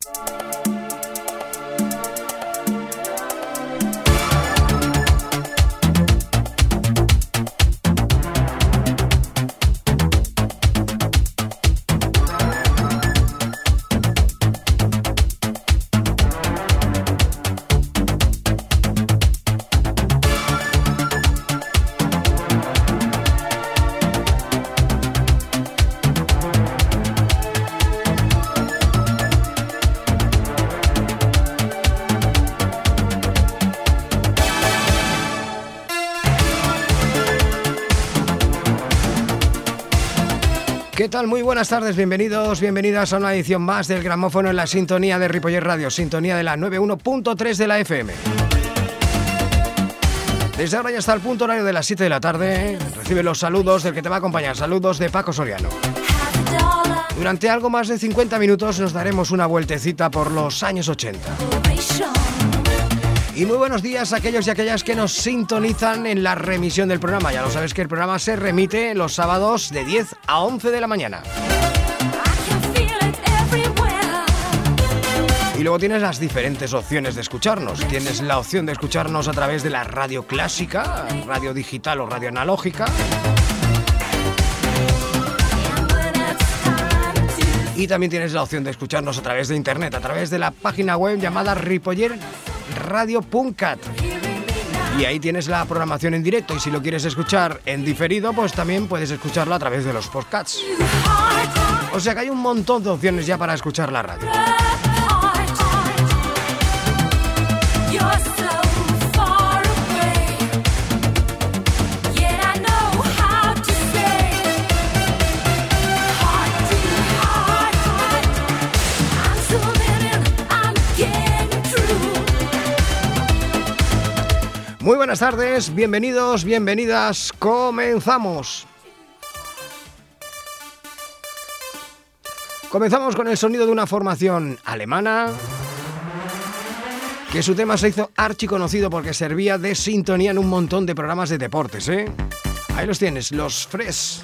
¿Qué tal? Muy buenas tardes, bienvenidos, bienvenidas a una edición más del Gramófono en la sintonía de Ripollet Radio, sintonía de la 91.3 de la FM. Desde ahora ya está el punto horario de las 7 de la tarde, recibe los saludos del que te va a acompañar, saludos de Paco Soriano. Durante algo más de 50 minutos nos daremos una vueltecita por los años 80. Y muy buenos días a aquellos y aquellas que nos sintonizan en la remisión del programa. Ya lo sabes que el programa se remite los sábados de 10 a 11 de la mañana. Y luego tienes las diferentes opciones de escucharnos. Tienes la opción de escucharnos a través de la radio clásica, radio digital o radio analógica. Y también tienes la opción de escucharnos a través de internet, a través de la página web llamada ripolletradio.cat. Y ahí tienes la programación en directo, y si lo quieres escuchar en diferido, pues también puedes escucharlo a través de los podcasts. O sea que hay un montón de opciones ya para escuchar la radio. Muy buenas tardes, bienvenidos, bienvenidas, comenzamos. Comenzamos con el sonido de una formación alemana que su tema se hizo archiconocido porque servía de sintonía en un montón de programas de deportes, ¿eh? Ahí los tienes, los Fresh.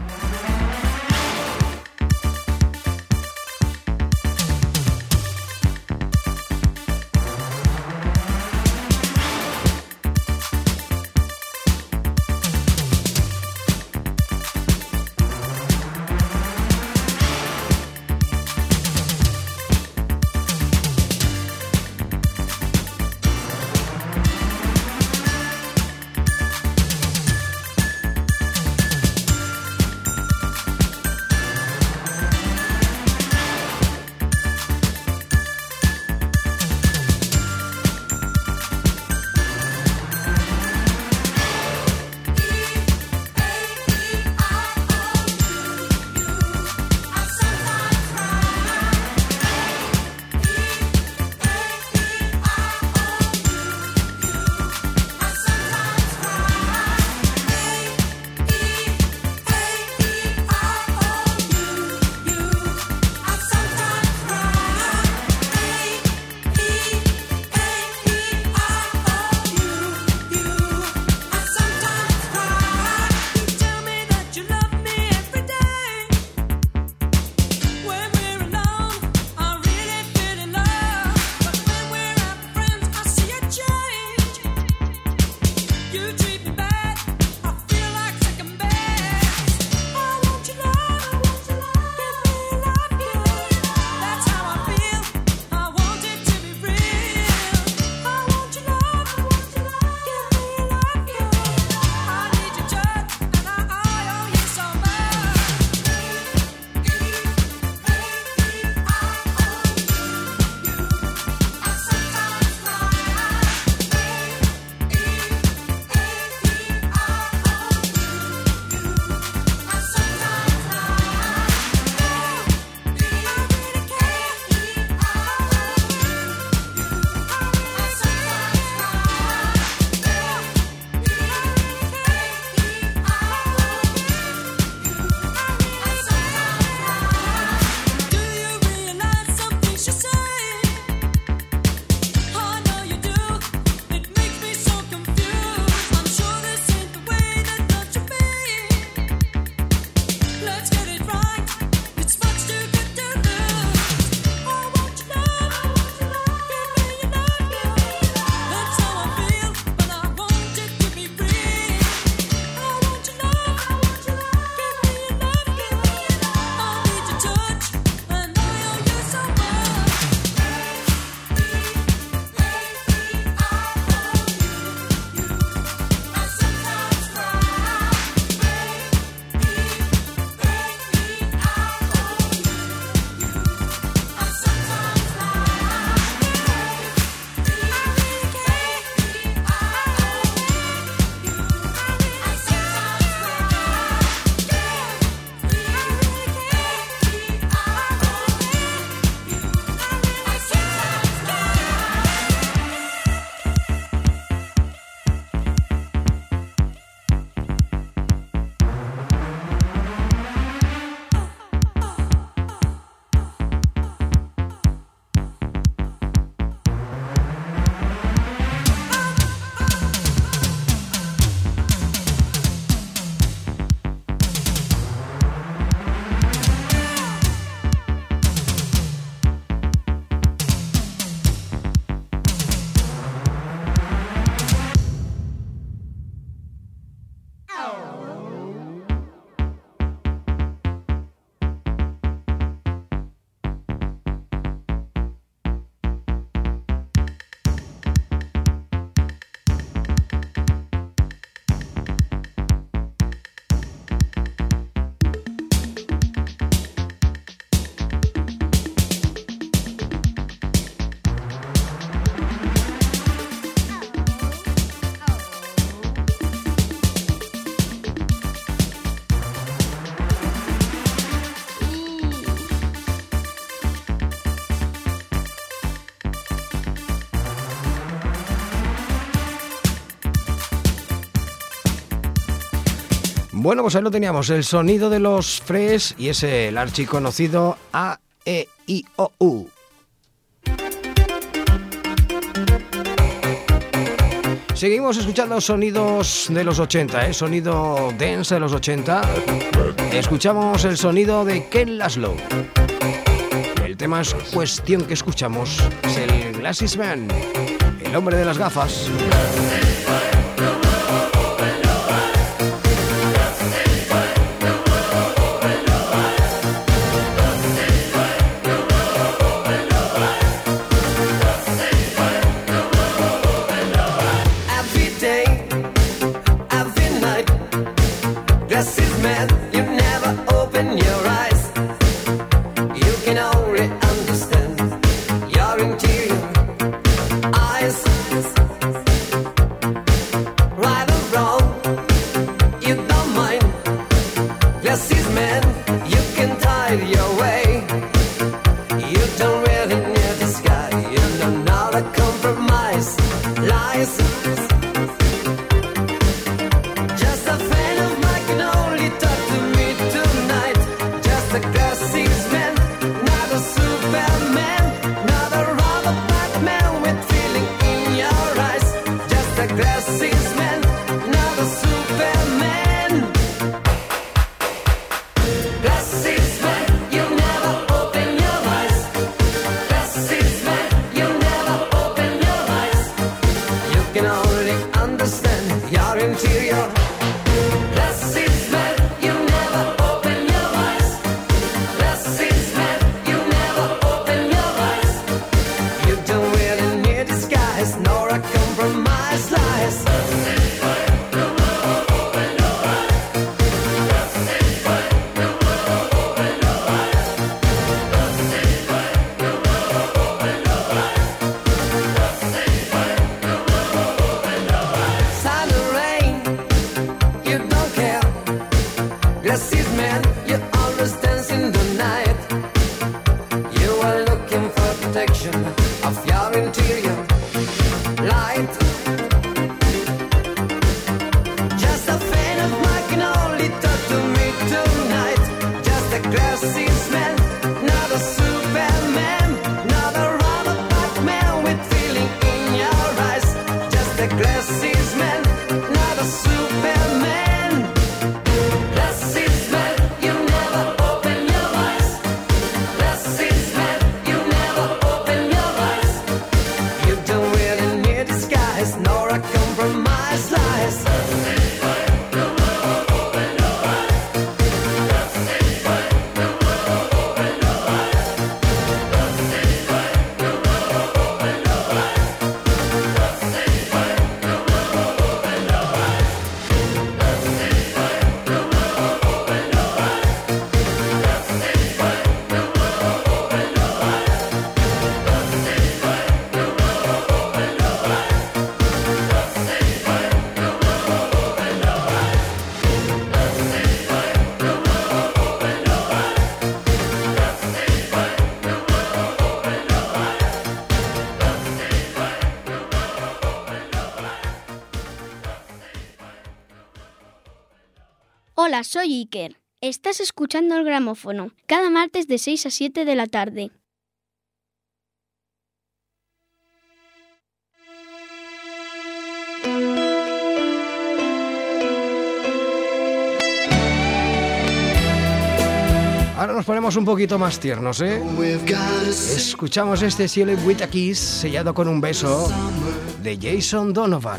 Bueno, pues ahí lo teníamos, el sonido de los Fresh y ese el archiconocido A, E, I, O, U. Seguimos escuchando sonidos de los 80, sonido dance de los 80. Escuchamos el sonido de Ken Laszlo. El tema es cuestión que escuchamos es el Glasses Man, el hombre de las gafas. Hola, soy Iker. Estás escuchando el gramófono, cada martes de 6 a 7 de la tarde. Ahora nos ponemos un poquito más tiernos, ¿eh? Escuchamos este Cielo with a Kiss, sellado con un beso, de Jason Donovan.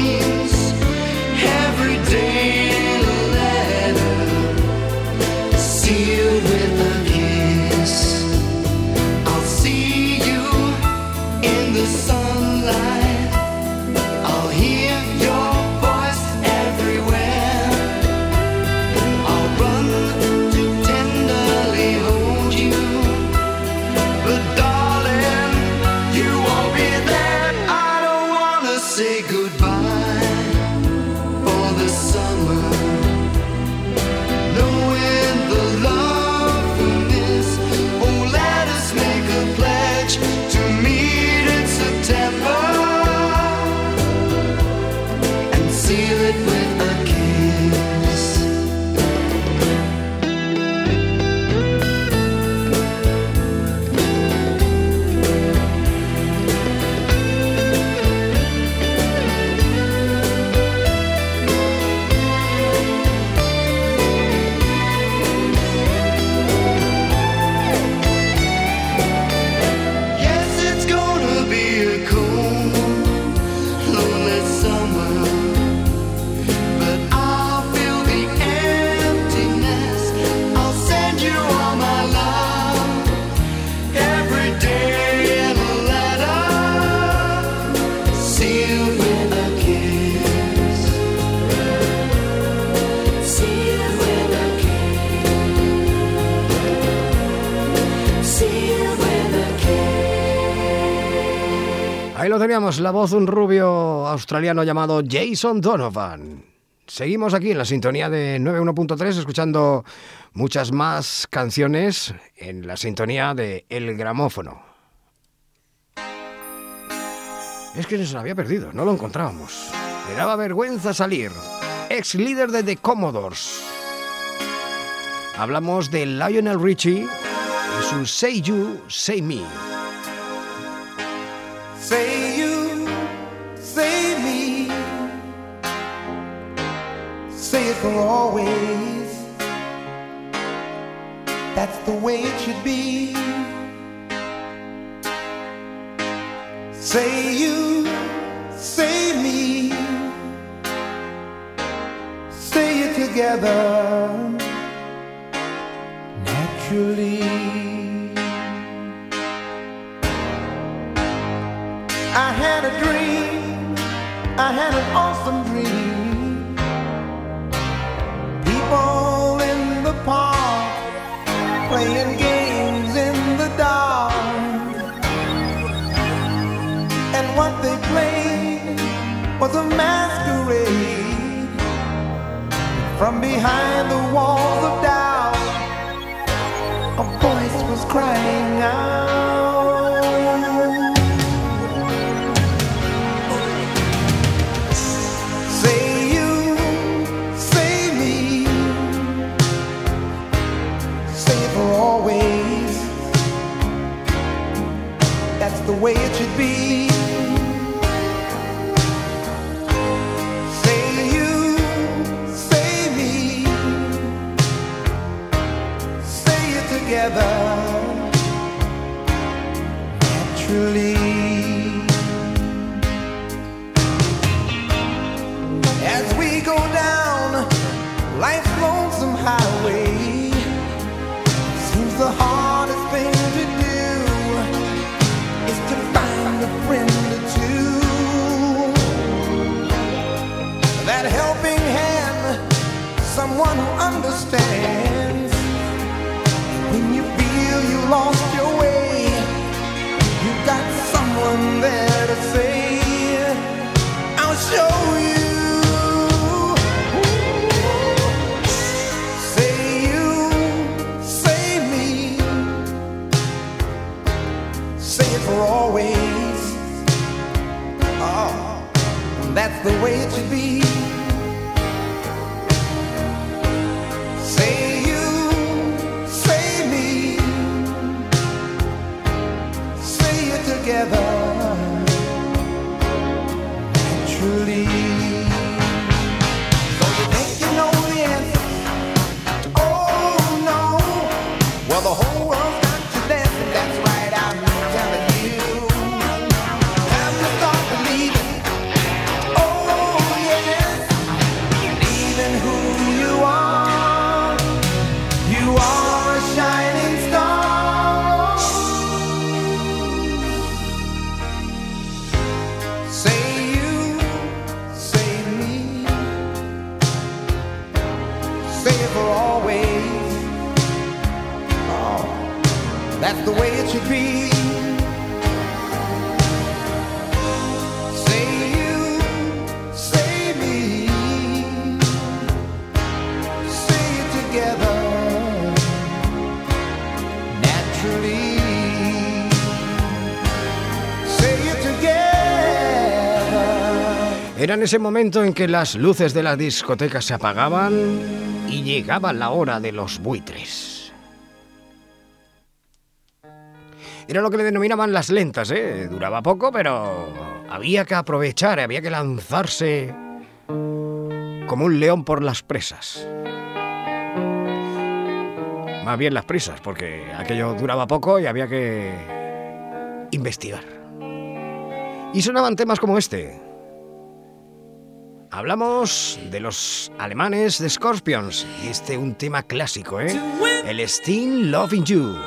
Dreams every day letter Ahí lo teníamos, la voz de un rubio australiano llamado Jason Donovan. Seguimos aquí en la sintonía de 91.3 escuchando muchas más canciones en la sintonía de El Gramófono. Es que se nos había perdido, no lo encontrábamos. Le daba vergüenza salir. Ex líder de The Commodores. Hablamos de Lionel Richie y su Say You, Say Me. Say you, say me, say it for always, that's the way it should be. Say you, say me, say it together, naturally. I had a dream, I had an awesome dream. People in the park, playing games in the dark. And what they played was a masquerade. From behind the walls of doubt, a voice was crying out. That's the way it should be. Say you, say me, say it together, naturally. As we go down life's lonesome highway, seems the hardest thing to do to find a friend or two, that helping hand, someone who understands. When you feel you lost your way, you got someone there to say, I'll show you. Say you, say me, say it for always. Oh, that's the way it should be. Say you, say me, say it together, naturally. So you think you know the answer? Oh no. Well, the whole world's got you dancing. That's right, I'm telling you. Have to start believing. Oh yes, believe in who you are. You are a shining star. Say you, say me, say it for always. Oh, that's the way it should be. Say you, Era en ese momento en que las luces de las discotecas se apagaban y llegaba la hora de los buitres. Era lo que le denominaban las lentas, ¿eh? Duraba poco, pero había que aprovechar, había que lanzarse como un león por las presas. Más bien las prisas, porque aquello duraba poco y había que investigar. Y sonaban temas como este. Hablamos de los alemanes de Scorpions, y un tema clásico, ¿eh? El Still Loving You.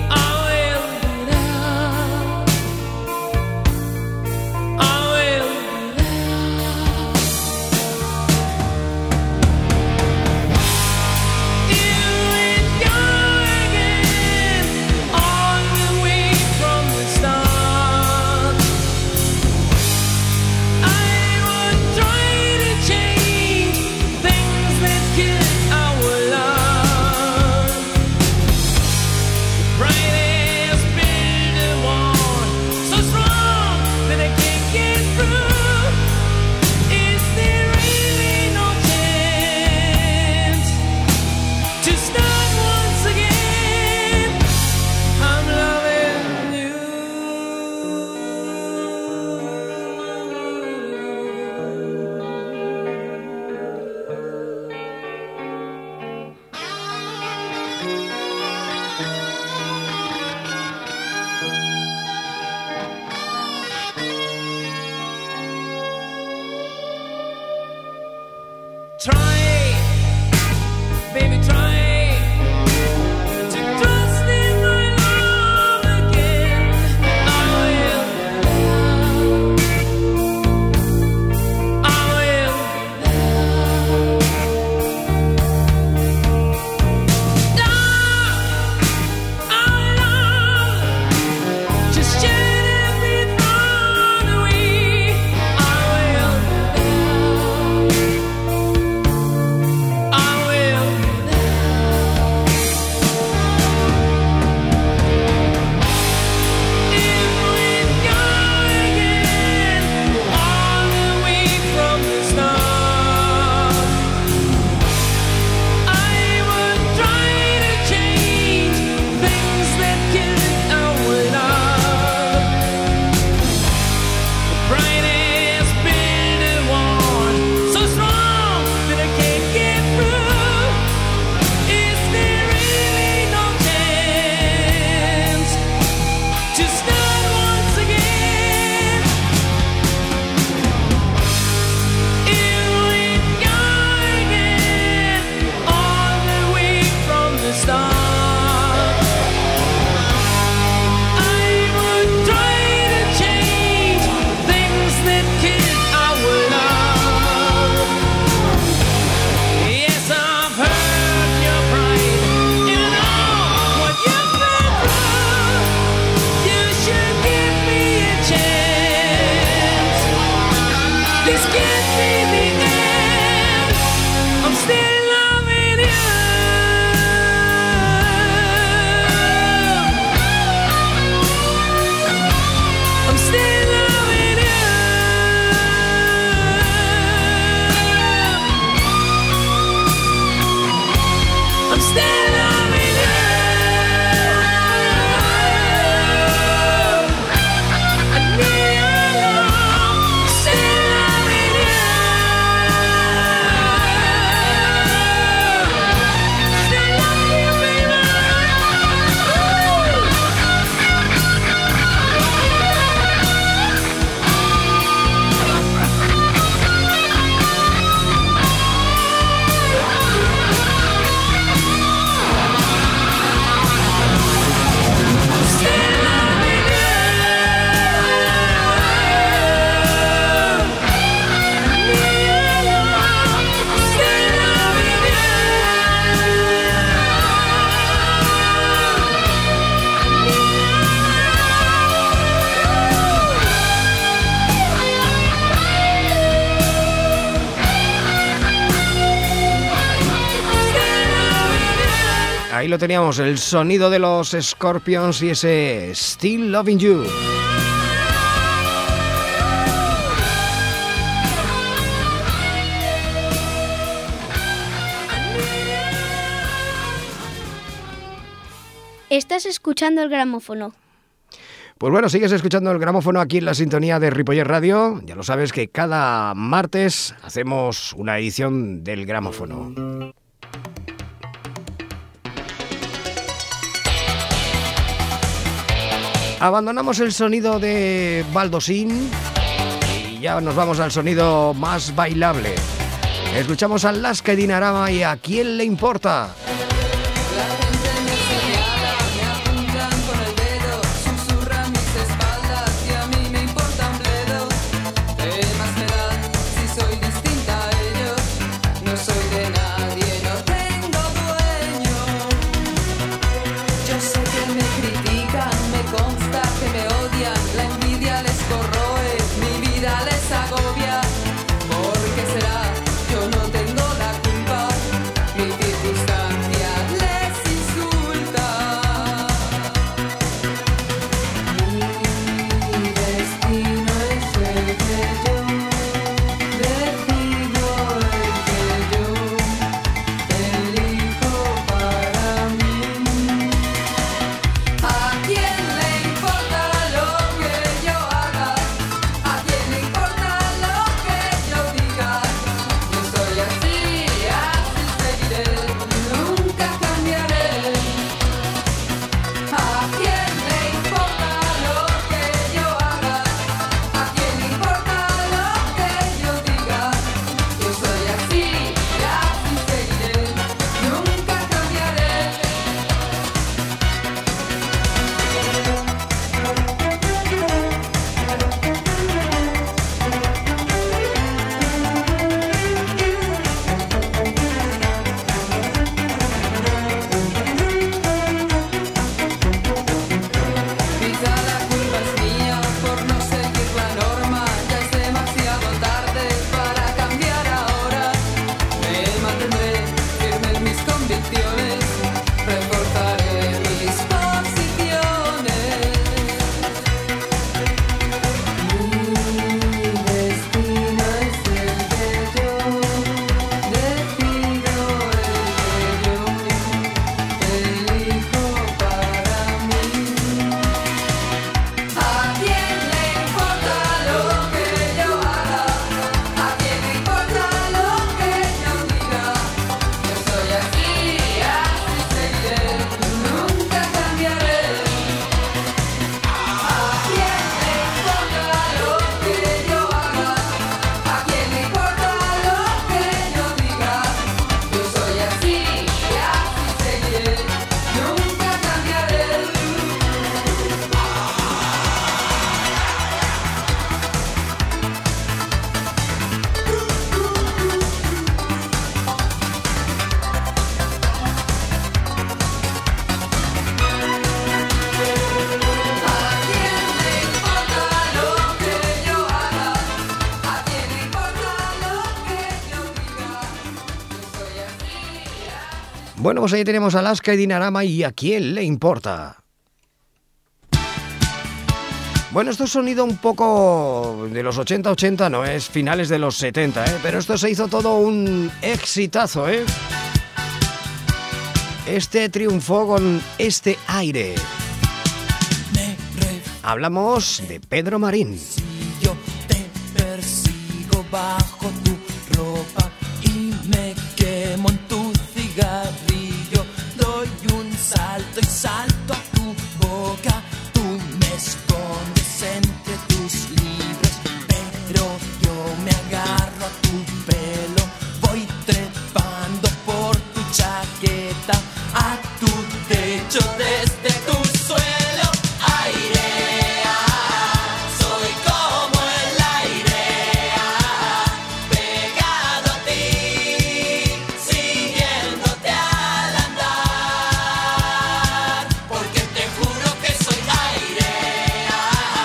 I will lo teníamos, el sonido de los Scorpions y ese Still Loving You. Estás escuchando el gramófono. Pues bueno, sigues escuchando el gramófono aquí en la sintonía de Ripollet Radio. Ya lo sabes que cada martes hacemos una edición del gramófono. Abandonamos el sonido de baldosín y ya nos vamos al sonido más bailable. Escuchamos a Alaska y Dinarama y ¿A quién le importa? Bueno, pues ahí tenemos a Alaska y Dinarama y ¿a quién le importa? Bueno, esto es sonido un poco de los 80, no es finales de los 70, pero esto se hizo todo un exitazo, ¿eh? Este triunfó con este aire. Hablamos de Pedro Marín. Si yo te persigo bajo tu ropa y me quemo en tu cigarrillo, doy un salto y salto a tu boca, tú me escondes entre tus libros, pero yo me agarro a tu pelo, voy trepando por tu chaqueta, a tu techo desde tu suelo, airea, soy como el aire, pegado a ti, siguiéndote al andar, porque te juro que soy airea,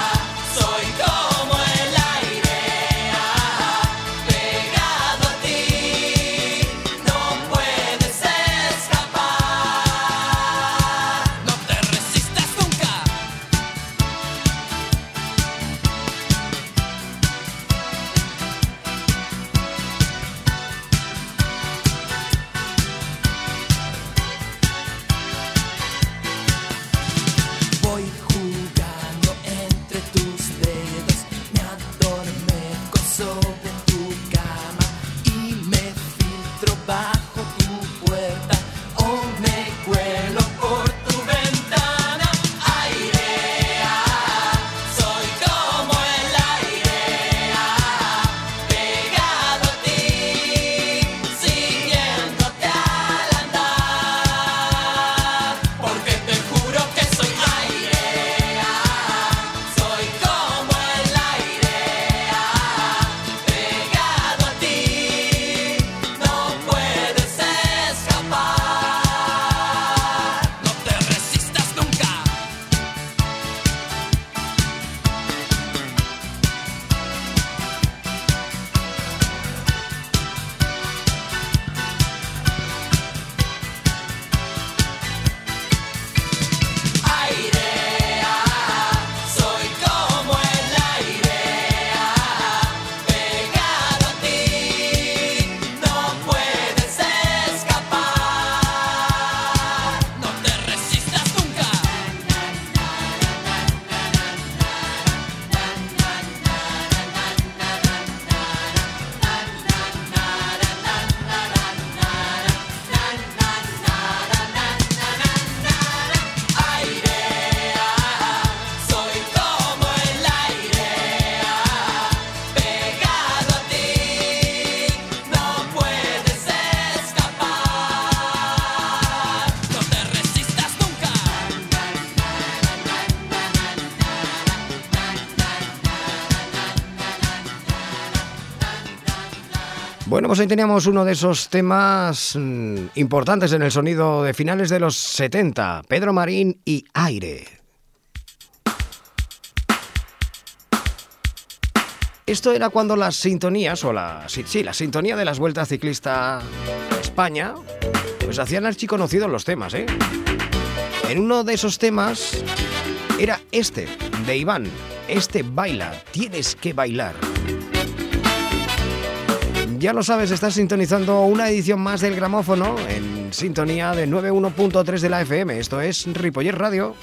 Bueno, pues ahí teníamos uno de esos temas importantes en el sonido de finales de los 70, Pedro Marín y Aire. Esto era cuando las sintonías, o la sintonía de las Vueltas Ciclista España, pues hacían archiconocidos los temas, ¿eh? En uno de esos temas era este, de Iván, este Baila, tienes que bailar. Ya lo sabes, estás sintonizando una edición más del Gramófono en sintonía de 91.3 de la FM. Esto es Ripollet Radio.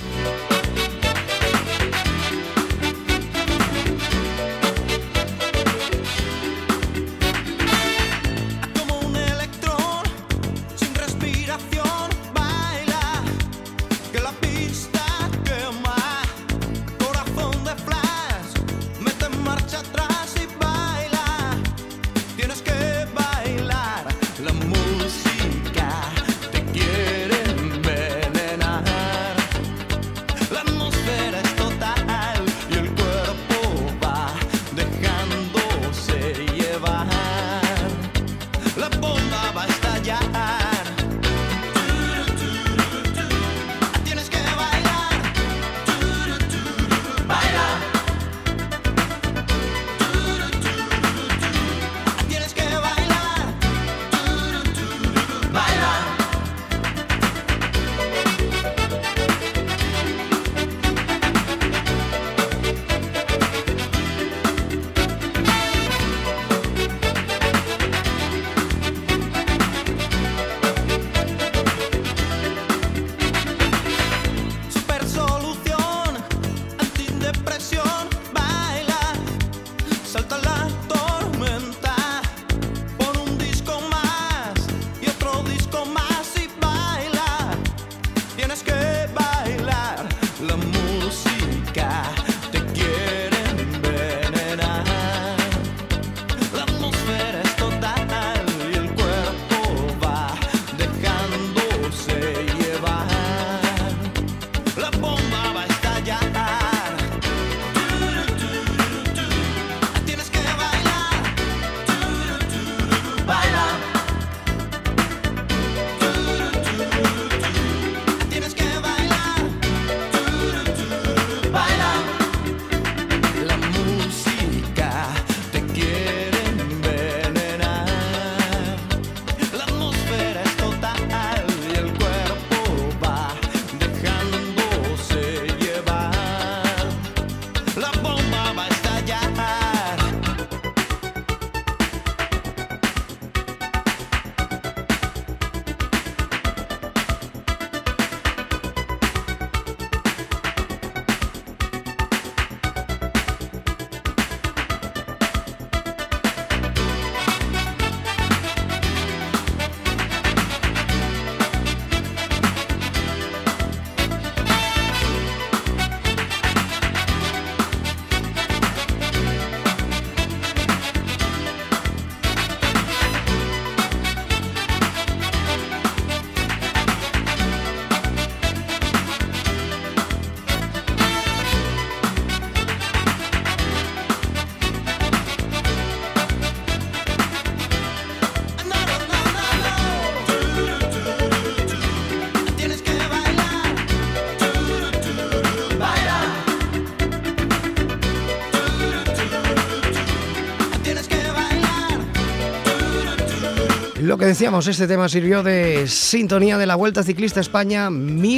Lo que decíamos, este tema sirvió de sintonía de la Vuelta Ciclista España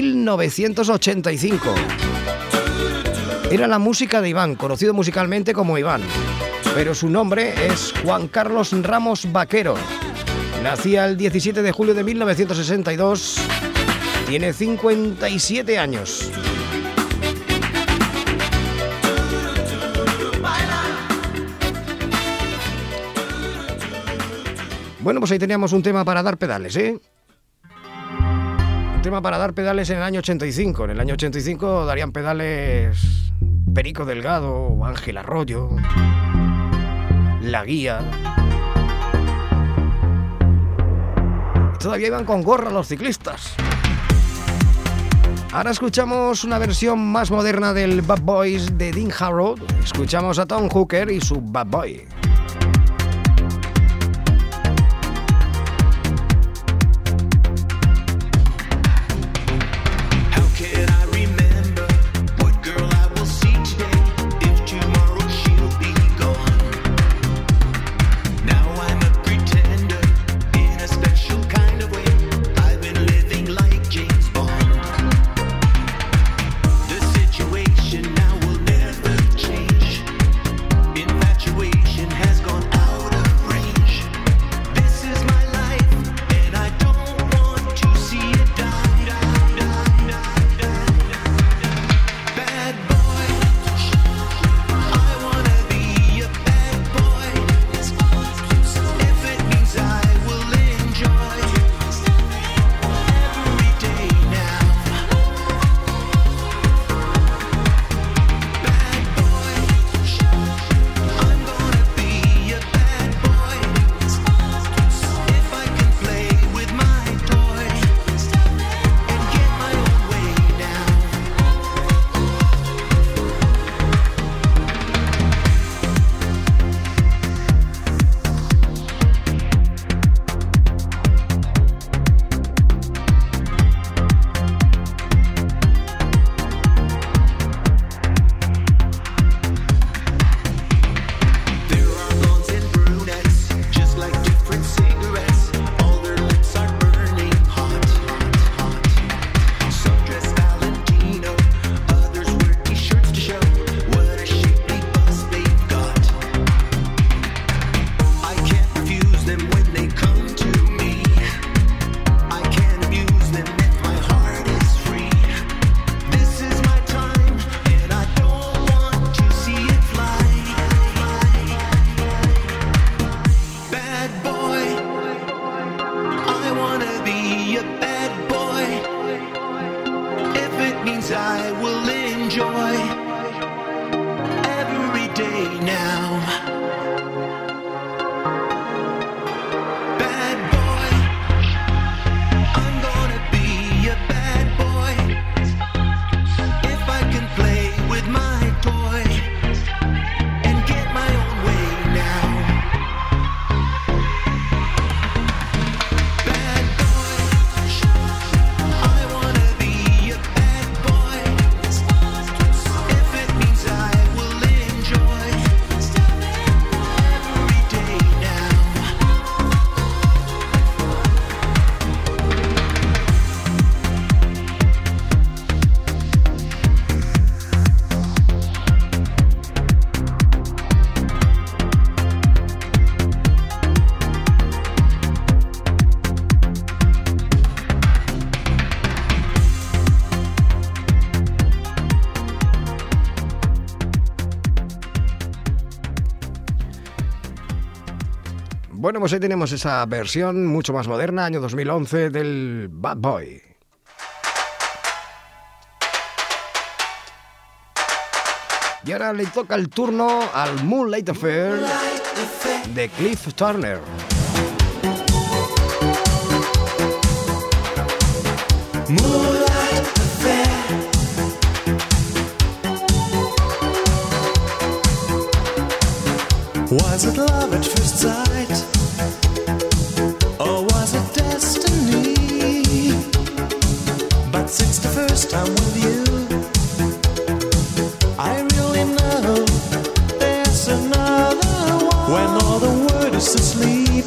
1985. Era la música de Iván, conocido musicalmente como Iván, pero su nombre es Juan Carlos Ramos Vaquero. Nacía el 17 de julio de 1962, tiene 57 años. Bueno, pues ahí teníamos un tema para dar pedales, ¿eh? Un tema para dar pedales en el año 85. En el año 85 darían pedales Perico Delgado, Ángel Arroyo, La Guía. Todavía iban con gorra los ciclistas. Ahora escuchamos una versión más moderna del Bad Boys de Dean Harrow. Escuchamos a Tom Hooker y su Bad Boy. Bueno, pues ahí tenemos esa versión mucho más moderna, año 2011, del Bad Boy. Y ahora le toca el turno al Moonlight Affair de Cliff Turner. Moonlight affair. Was it love at first sight? Or was it destiny? But since the first time with you, I really know there's another one. When all the world is asleep,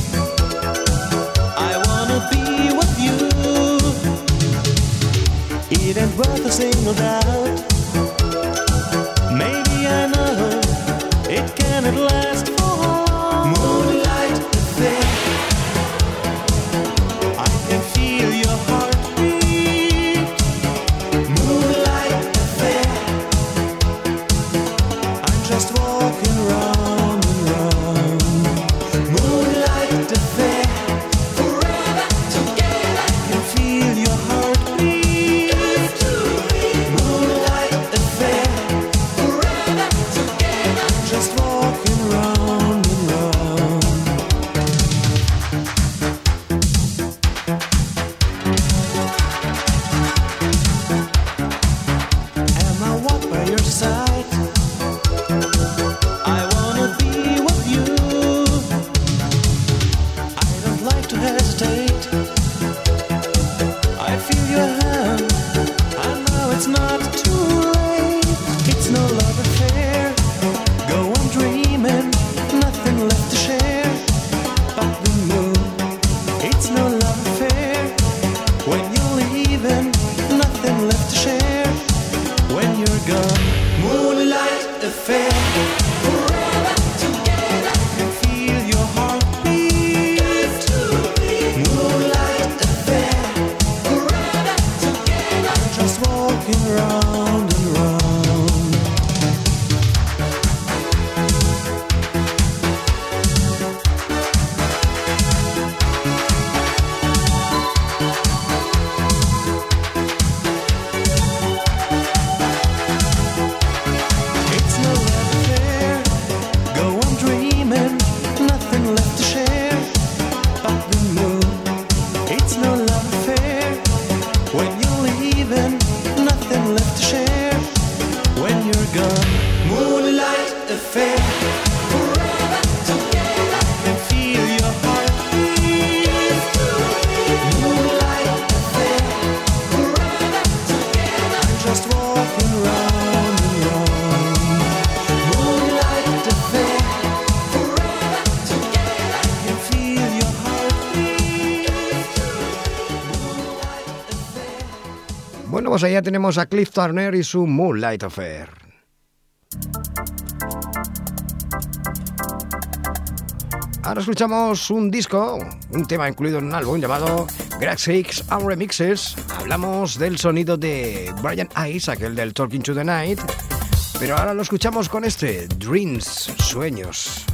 I wanna be with you. It ain't worth a single doubt. Maybe I know it cannot last for long. Moonlight affair. I can feel your heartbeat. Moonlight affair. I'm just walking round and round. Moonlight affair. Forever together. I can feel your heartbeat. Moonlight affair. Forever together. I'm just walking round and round. Am I walk by your side? I wanna be with you. I don't like to hesitate. I feel your hand. I know it's not too late. It's no love affair. Go on dreaming, nothing left to share. But the moon, it's no love affair. When you're leaving, nothing left to share. When you're gone, moonlight affair. Forever together. I can feel your heartbeat. Moonlight affair. Forever together. I'm just walking round and round. It's no love affair. Go on dreaming, nothing left to share. But the moon, it's no love affair. When you're leaving, nothing left to share. When you're gone, moonlight affair. Forever together. I can feel your heartbeat. Moonlight affair. Forever together. I'm just walking round and round. Moonlight affair. Forever together. I can feel your heartbeat. Moonlight affair. Bueno, pues allá tenemos a Cliff Turner y su Moonlight Affair. Ahora escuchamos un disco, un tema incluido en un álbum llamado Greg Six and Remixes. Hablamos del sonido de Brian Ice, aquel del Talking to the Night, pero ahora lo escuchamos con este, Dreams, Sueños.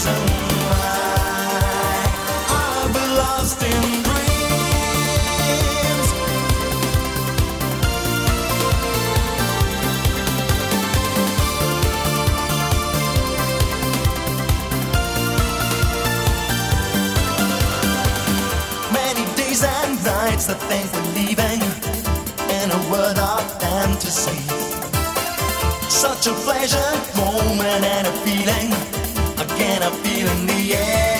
reason why I've been lost in dreams. Many days and nights the things we're leaving in a world of fantasy. Such a pleasure, moment and a feeling. Again, a feel in the air.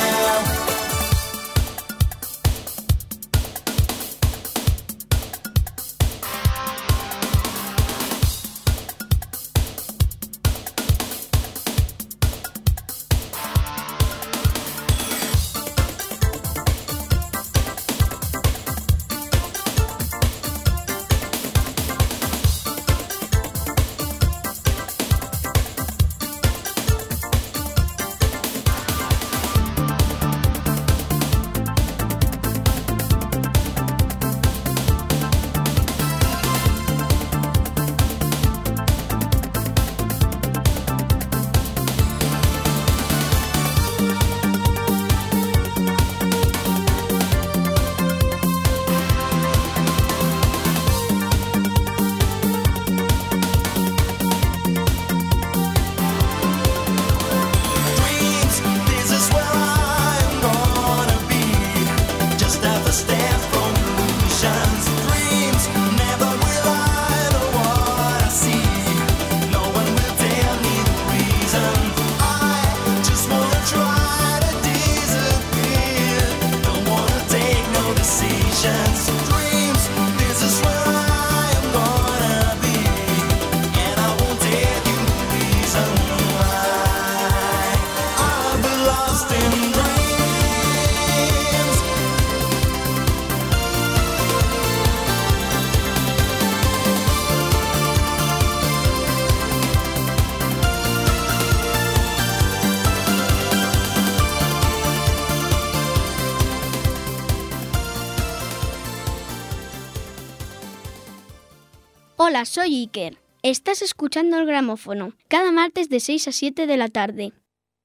Hola, soy Iker. Estás escuchando el gramófono, cada martes de 6 a 7 de la tarde.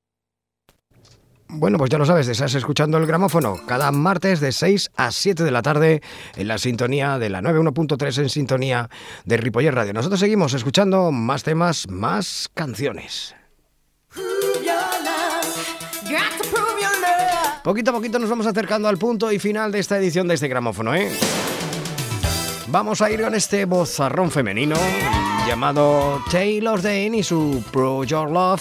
Bueno, pues ya lo sabes, estás escuchando el gramófono cada martes de 6 a 7 de la tarde en la sintonía de la 91.3 en sintonía de Ripollet Radio. Nosotros seguimos escuchando más temas, más canciones. Poquito a poquito nos vamos acercando al punto y final de esta edición de este gramófono, ¿eh? Vamos a ir con este vozarrón femenino llamado Taylor Dane y su Pro Your Love.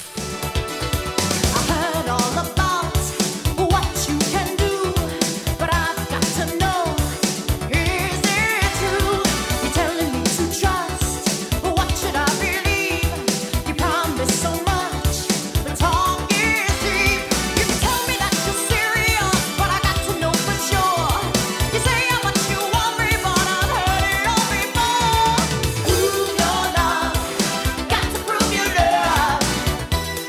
Got to prove your love.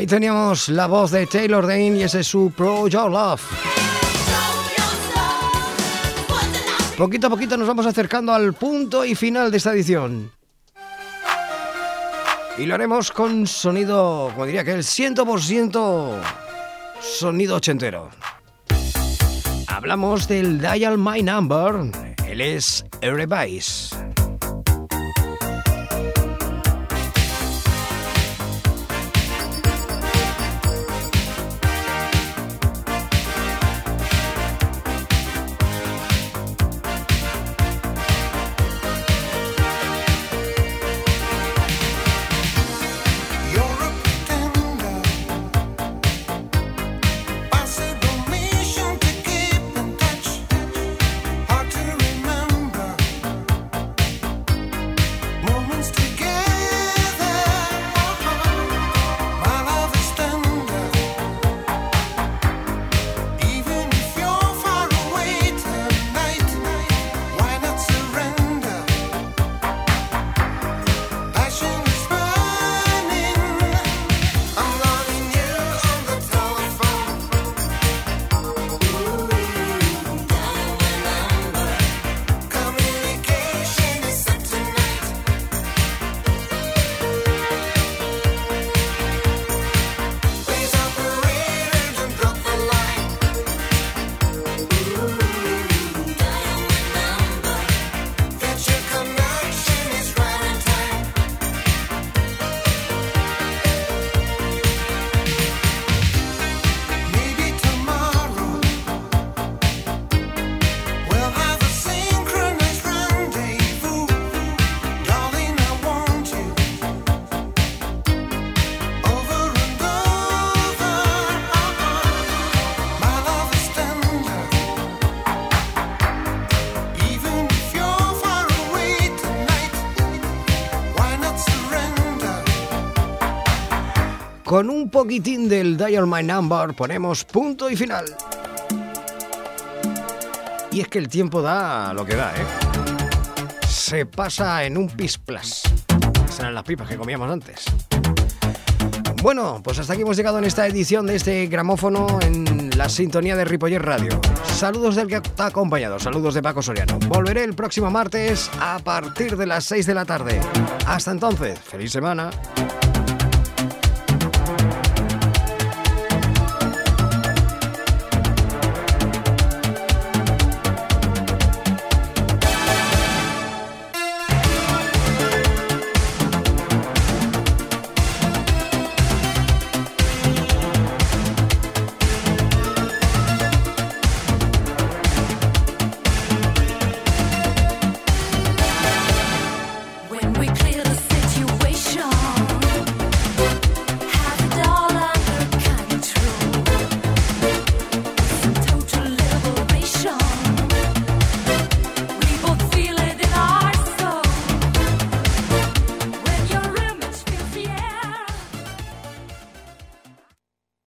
teníamos la voz de Taylor Dayne y ese es su Pro Your Love. Poquito a poquito nos vamos acercando al punto y final de esta edición. Y lo haremos con sonido, como diría que el 100% sonido ochentero. Hablamos del Dial My Number, él es Eric Bass. Con un poquitín del Dial My Number ponemos punto y final. Y es que el tiempo da lo que da, ¿eh? Se pasa en un pisplas. Esas eran las pipas que comíamos antes. Bueno, pues hasta aquí hemos llegado en esta edición de este gramófono en la sintonía de Ripollet Radio. Saludos del que te ha acompañado, saludos de Paco Soriano. Volveré el próximo martes a partir de las 6 de la tarde. Hasta entonces, feliz semana.